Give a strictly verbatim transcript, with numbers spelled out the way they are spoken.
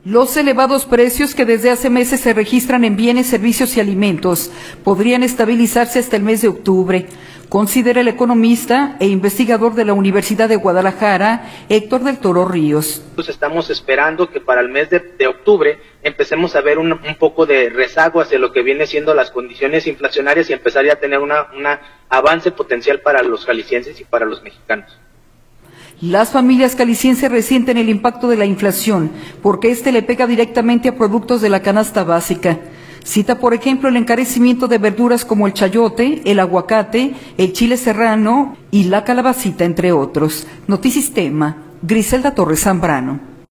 Los elevados precios que desde hace meses se registran en bienes, servicios y alimentos podrían estabilizarse hasta el mes de octubre, considera el economista e investigador de la Universidad de Guadalajara, Héctor del Toro Ríos. Pues estamos esperando que para el mes de, de octubre empecemos a ver un, un poco de rezago hacia lo que viene siendo las condiciones inflacionarias y empezar ya a tener una, una avance potencial para los jaliscienses y para los mexicanos. Las familias calicienses resienten el impacto de la inflación porque este le pega directamente a productos de la canasta básica. Cita, por ejemplo, el encarecimiento de verduras como el chayote, el aguacate, el chile serrano y la calabacita, entre otros. Notisistema, Griselda Torres Zambrano.